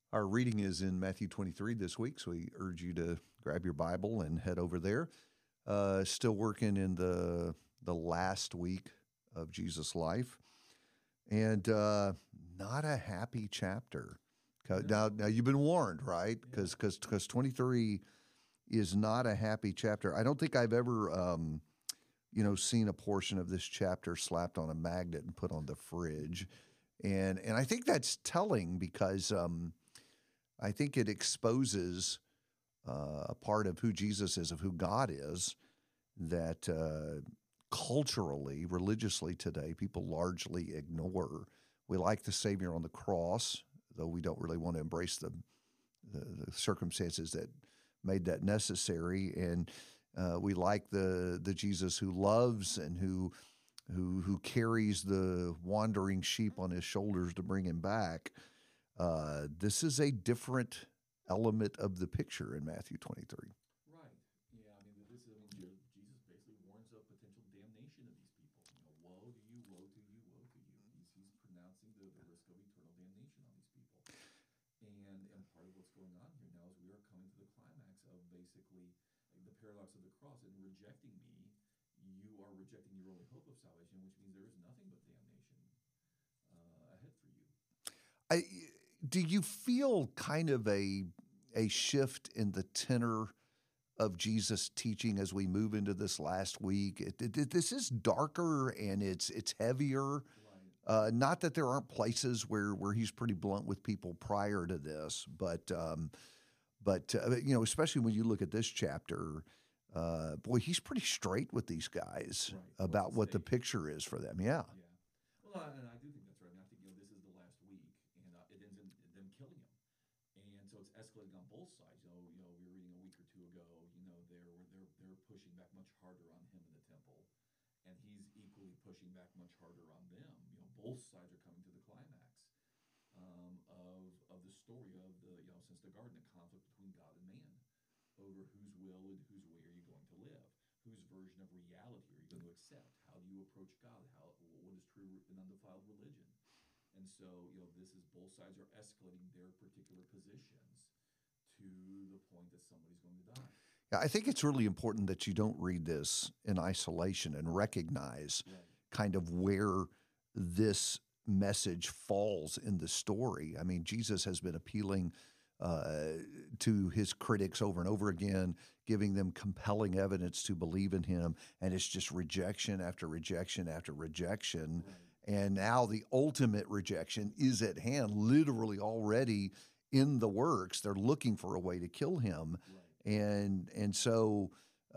Our reading is in Matthew 23 this week, so we urge you to grab your Bible and head over there. Still working in the last week of Jesus' life, and not a happy chapter. Now you've been warned, right? Because 23 is not a happy chapter. I don't think I've ever seen a portion of this chapter slapped on a magnet and put on the fridge, and I think that's telling because I think it exposes a part of who Jesus is, of who God is, that culturally, religiously today, people largely ignore. We like the Savior on the cross, though we don't really want to embrace the circumstances that made that necessary. And we like the Jesus who loves and who carries the wandering sheep on his shoulders to bring him back. This is a different element of the picture in Matthew 23. Right. Yeah. Jesus basically warns of potential damnation of these people. Woe to you, woe to you, woe to you. He's pronouncing the risk of eternal damnation on these people. And part of what's going on here now is we are coming to the climax of basically the paradox of the cross. In rejecting me, you are rejecting your only hope of salvation, which means there is nothing but damnation ahead for you. Do you feel kind of a shift in the tenor of Jesus' teaching as we move into this last week? This is darker and it's heavier. Right. Not that there aren't places where he's pretty blunt with people prior to this, but especially when you look at this chapter, boy, he's pretty straight with these guys Right. about what the picture is for them. Yeah. Yeah. Well, and I do think that's right. And I think this is the last week, and it ends in them killing him, and so it's escalating on both sides. We were reading a week or two ago. They're pushing back much harder on him in the temple, and he's equally pushing back much harder on them. Both sides are coming to the climax of the story of since the garden, the conflict between God and man over whose will and whose way are you going to live. Whose version of reality are you going to accept? How do you approach God? What is true and undefiled religion? And so, this is both sides are escalating their particular positions to the point that somebody's going to die. Yeah, I think it's really important that you don't read this in isolation and recognize kind of where this message falls in the story. I mean, Jesus has been appealing to his critics over and over again, giving them compelling evidence to believe in him, and it's just rejection after rejection after rejection. Right. And now the ultimate rejection is at hand, literally already in the works. They're looking for a way to kill him. Right. And so,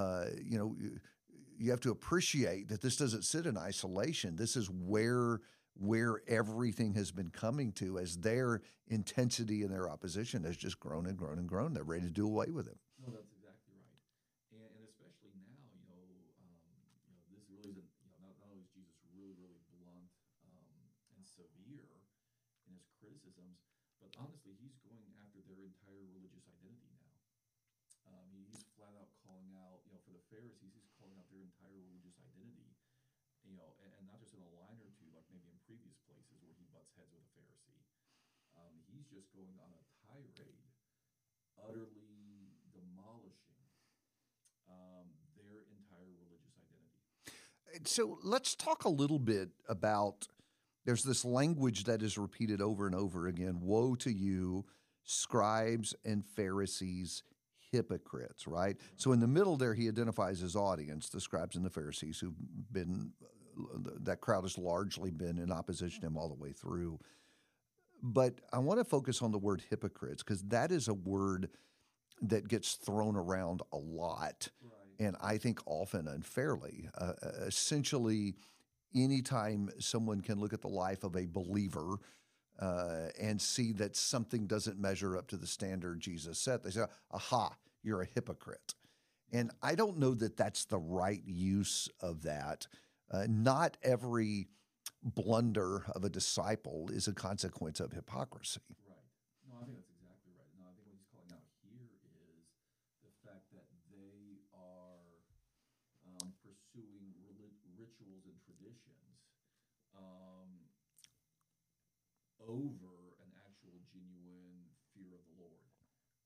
you have to appreciate that this doesn't sit in isolation. This is where everything has been coming to as their intensity and their opposition has just grown and grown and grown. They're ready to do away with him. No, that's exactly right. And especially now, this really isn't, not only is Jesus really, really blunt and severe in his criticisms, but honestly, he's going after their entire religious identity now. He's flat out calling out, for the Pharisees, he's calling out their entire religious identity, and not just in a line or two, like maybe in previous places where he butts heads with a Pharisee. He's just going on a tirade, utterly demolishing their entire religious identity. So let's talk a little bit about, there's this language that is repeated over and over again. Woe to you, scribes and Pharisees, hypocrites, right? So in the middle there, he identifies his audience, the scribes and the Pharisees, who've been, that crowd has largely been in opposition to him all the way through. But I want to focus on the word hypocrites, because that is a word that gets thrown around a lot, and I think often unfairly. Essentially, anytime someone can look at the life of a believer and see that something doesn't measure up to the standard Jesus set, they say, aha, you're a hypocrite. And I don't know that that's the right use of that. Not every blunder of a disciple is a consequence of hypocrisy. Right. No, I think that's exactly right. No, I think what he's calling out here is the fact that they are pursuing rituals and traditions over an actual genuine fear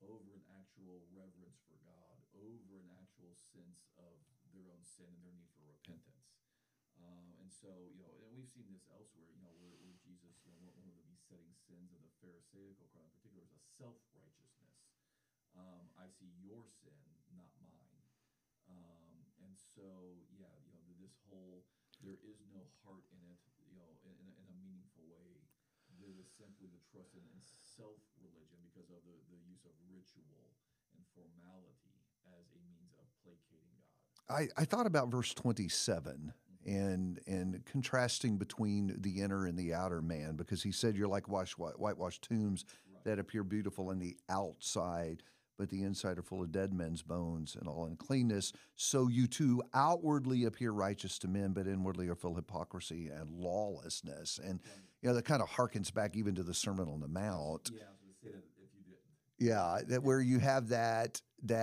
over an actual reverence for God, over an actual sense of their own sin and their need for repentance. And so, and we've seen this elsewhere, where Jesus, one of the besetting sins of the Pharisaical crowd in particular is a self-righteousness. I see your sin, not mine. And so, yeah, this whole, there is no heart in it, in a meaningful way. There is simply the trust in self-religion because of the use of ritual and formality as a means of placating God. I thought about verse 27 and contrasting between the inner and the outer man, because he said you're like whitewashed tombs that appear beautiful on the outside, but the inside are full of dead men's bones and all uncleanness. So you too outwardly appear righteous to men, but inwardly are full of hypocrisy and lawlessness. And that kind of harkens back even to the Sermon on the Mount. Yeah, I was going to say that if you didn't. Yeah, that where you have that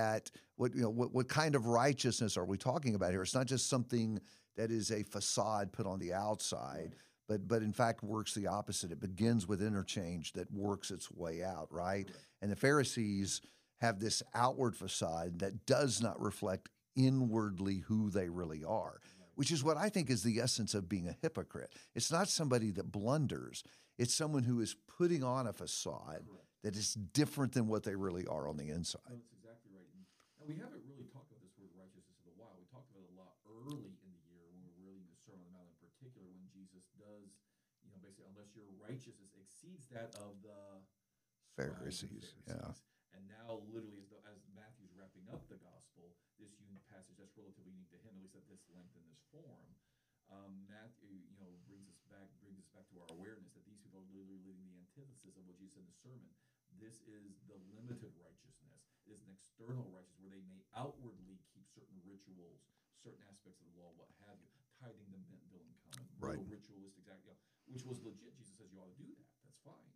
what kind of righteousness are we talking about here? It's not just something that is a facade put on the outside, but in fact works the opposite. It begins with interchange that works its way out, right? Correct. And the Pharisees have this outward facade that does not reflect inwardly who they really are, which is what I think is the essence of being a hypocrite. It's not somebody that blunders. It's someone who is putting on a facade that is different than what they really are on the inside. No, that's exactly right. And we haven't really talked about this word righteousness in a while. We talked about it a lot early in the year when we were reading the Sermon on the Mount, in particular when Jesus does, basically, unless your righteousness exceeds that of the Pharisees. Yeah. And now, literally, as Matthew's wrapping up the gospel, this unique passage that's relatively unique to him, at least at this length and this form, Matthew, brings us back to our awareness that these people are literally living the antithesis of what Jesus said in the sermon. This is the limited righteousness. It is an external righteousness where they may outwardly keep certain rituals, certain aspects of the law, what have you, tithing the mint bill and common, Right. ritualistic, which was legit. Jesus says you ought to do that. That's fine.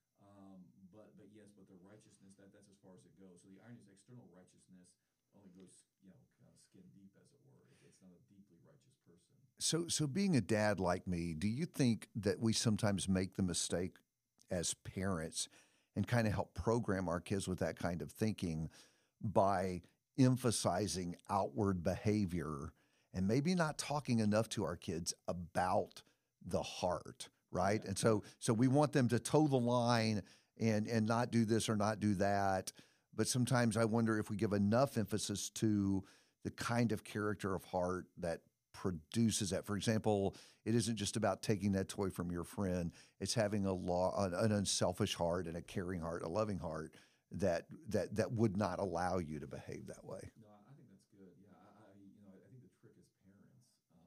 But yes, but the righteousness, that's as far as it goes. So the irony is external righteousness only goes, kind of skin deep, as it were. It's not a deeply righteous person. So being a dad like me, do you think that we sometimes make the mistake as parents and kind of help program our kids with that kind of thinking by emphasizing outward behavior and maybe not talking enough to our kids about the heart, right? Yeah. And so we want them to toe the line and not do this or not do that. But sometimes I wonder if we give enough emphasis to the kind of character of heart that produces that. For example, it isn't just about taking that toy from your friend. It's having an unselfish heart and a caring heart, a loving heart that would not allow you to behave that way. No, I think that's good. Yeah, I think the trick as parents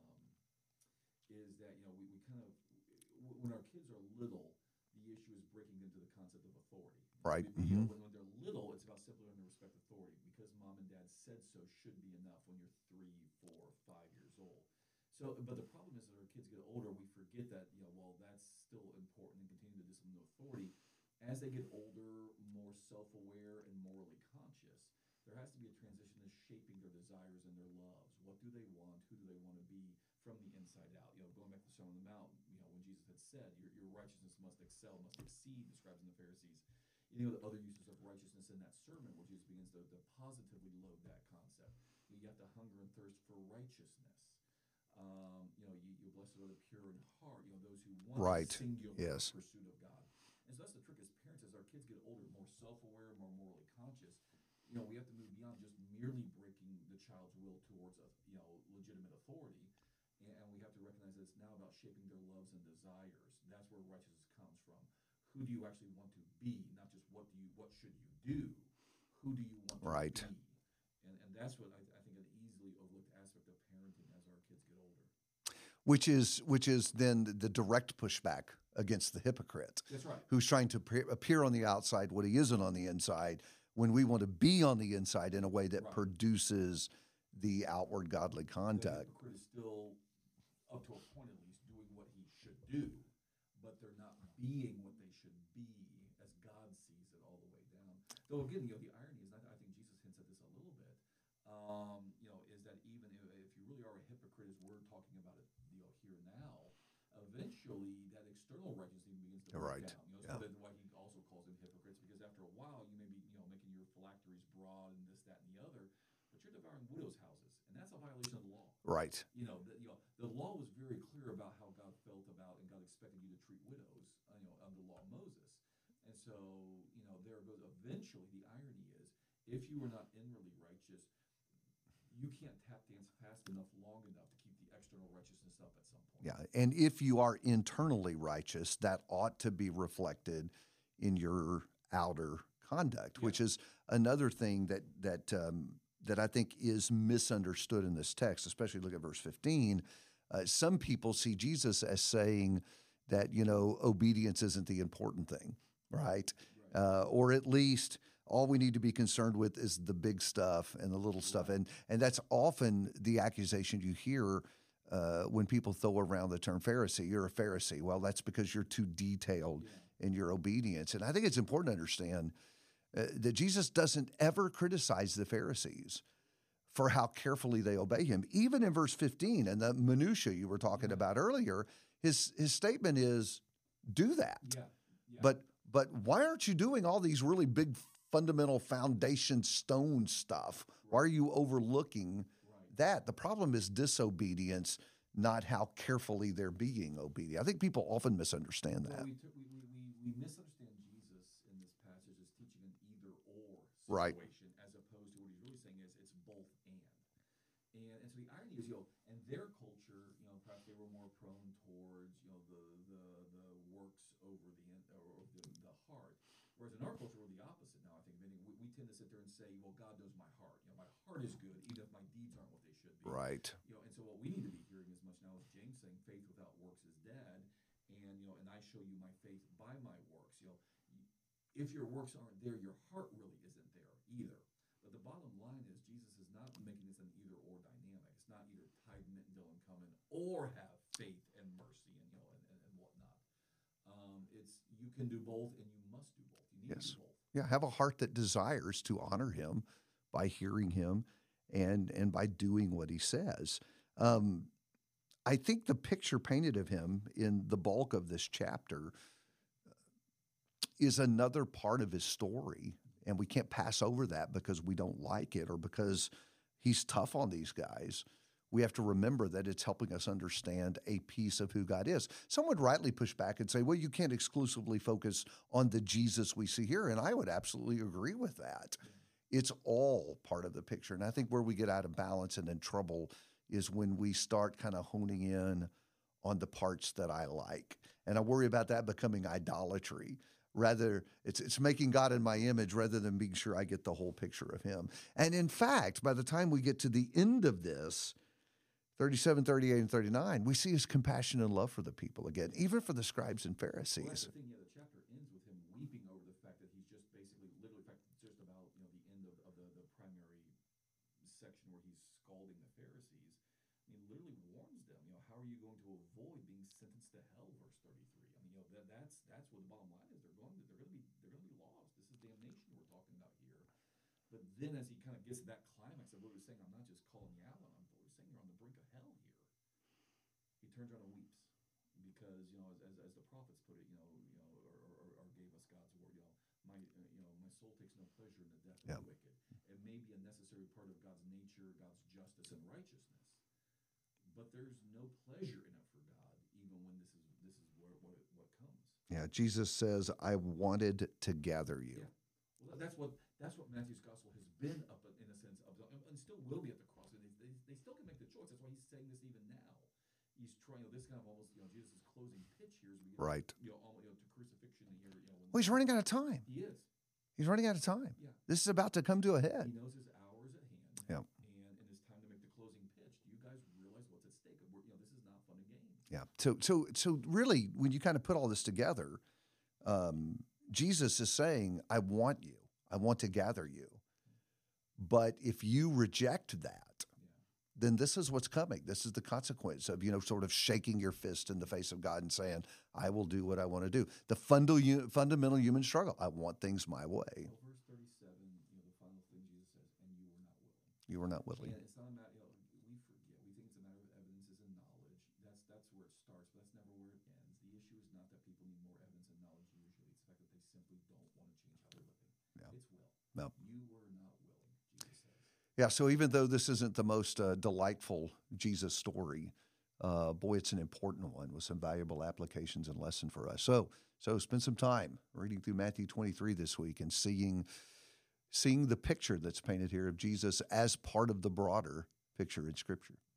is that we kind of, when our kids are little, the issue is breaking into the concept of authority. Right. When they're little, it's about simply learning to respect authority because mom and dad said so should be enough when you're 3, 4, 5 years old. So, but the problem is that our kids get older, we forget that, while that's still important and continue to discipline authority, as they get older, more self-aware and morally conscious, there has to be a transition to shaping their desires and their loves. What do they want? Who do they want to be from the inside out? Going back to the Sermon on the Mount, when Jesus had said, your righteousness must excel, must exceed, describes in the Pharisees. The other uses of righteousness in that sermon, where Jesus begins to positively load that concept. You have to hunger and thirst for righteousness. You blessed are the pure in heart, those who want Right. a singular Yes. pursuit of God. And so that's the trick as parents, as our kids get older, more self-aware, more morally conscious, we have to move beyond just merely breaking the child's will towards a legitimate authority, and we have to recognize that it's now about shaping their loves and desires. That's where righteousness comes from. Who do you actually want to be? Not just what should you do? Who do you want to Right. be? And that's what I think an easily overlooked aspect of parenting as our kids get older. Which is then the direct pushback against the hypocrite. That's right. Who's trying to appear on the outside what he isn't on the inside, when we want to be on the inside in a way that Right. produces the outward godly The conduct. hypocrite is still, up to a point at least, doing what he should do, but they're not being what they should be as God sees it all the way down. Though again, the irony is, I think Jesus hints at this a little bit, is that even if you really are a hypocrite, as we're talking about it, here now, eventually that external righteousness begins to break Right. down. So that's why he also calls them hypocrites, because after a while you may be, making your broad and this, that, and the other, but you're devouring widows' houses, and that's a violation of the law. Right. The law was very clear about how God felt about and God expected you to treat widows, under the law of Moses. And so, there goes eventually the irony is if you are not inwardly righteous, you can't tap dance fast enough, long enough to keep the external righteousness up at some point. Yeah. And if you are internally righteous, that ought to be reflected in your outer conduct, which is another thing that I think is misunderstood in this text, especially look at verse 15. Some people see Jesus as saying that, obedience isn't the important thing, right? Or at least all we need to be concerned with is the big stuff and the little stuff. And that's often the accusation you hear when people throw around the term Pharisee. You're a Pharisee. Well, that's because you're too detailed in your obedience. And I think it's important to understand that Jesus doesn't ever criticize the Pharisees for how carefully they obey him. Even in verse 15 and the minutia you were talking about earlier, his statement is, do that. But why aren't you doing all these really big fundamental foundation stone stuff? Why are you overlooking that? The problem is disobedience, not how carefully they're being obedient. I think people often misunderstand that. We misunderstand Jesus in this passage as teaching an either-or Right. situation, as opposed to what he's really saying is it's both and. And so the irony is, in their culture, perhaps they were more prone towards, the works over the heart. Whereas in our culture, we're the opposite now, I think. Meaning we tend to sit there and say, well, God knows my heart. My heart is good, even if my deeds aren't what they should be. Right. And so what we need to be hearing as much now is James saying faith without works is dead. And I show you my faith by my works. If your works aren't there, your heart really isn't there either. But the bottom line is Jesus is not making this an either-or dynamic. It's not either tithe, mint, dill, and come in, or have faith and mercy and whatnot. It's you can do both, and you must do both. You need to do both. Yeah, have a heart that desires to honor him by hearing him and by doing what he says. I think the picture painted of him in the bulk of this chapter is another part of his story, and we can't pass over that because we don't like it or because he's tough on these guys. We have to remember that it's helping us understand a piece of who God is. Some would rightly push back and say, well, you can't exclusively focus on the Jesus we see here, and I would absolutely agree with that. It's all part of the picture, and I think where we get out of balance and in trouble is when we start kind of honing in on the parts that I like. And I worry about that becoming idolatry. Rather, it's making God in my image rather than being sure I get the whole picture of him. And in fact, by the time we get to the end of this, 37, 38, and 39, we see his compassion and love for the people again, even for the scribes and Pharisees. Well, that's the thing, the chapter ends with him weeping over the fact that he's just basically, literally, in fact, just about the end of the primary section where he's scalding the Pharisees. He literally warns them, how are you going to avoid being sentenced to hell, verse 33. That's what the bottom line is. They're going to be lost. This is damnation we're talking about here. But then as he kind of gets to that climax of literally saying, I'm not just calling you out, I'm literally saying you're on the brink of hell here. He turns around and weeps because, as the prophets put it, or gave us God's word, my soul takes no pleasure in the death of the wicked. It may be a necessary part of God's nature, God's justice and righteousness, but there's no pleasure in it for God, even when this is what comes. Yeah, Jesus says, I wanted to gather you. Yeah. Well, that's what Matthew's gospel has been up in a sense of, and still will be at the cross. And they still can make the choice. That's why he's saying this even now. He's trying, this kind of almost, Jesus' closing pitch here as we get to crucifixion here. Well, he's running out of time. He is. He's running out of time. Yeah. This is about to come to a head. He knows his hour is at hand. Yeah. And it's time to make the closing pitch. Do you guys realize what's at stake? This is not fun and games. Yeah. So really, when you kind of put all this together, Jesus is saying, I want you. I want to gather you. But if you reject that, then this is what's coming. This is the consequence of, sort of shaking your fist in the face of God and saying, I will do what I want to do. The fundamental human struggle. I want things my way. Well, verse 37, the final thing Jesus says, and you were not willing. You were not willing. And it's not a matter, we forget. We think it's a matter of evidences and knowledge. That's where it starts, but that's never where it ends. The issue is not that people need more evidence and knowledge usually. It's the fact that they simply don't want to change how they're living. Yeah. It's will. No. You were not willing. Yeah, so even though this isn't the most delightful Jesus story, boy, it's an important one with some valuable applications and lesson for us. So spend some time reading through Matthew 23 this week and seeing the picture that's painted here of Jesus as part of the broader picture in Scripture.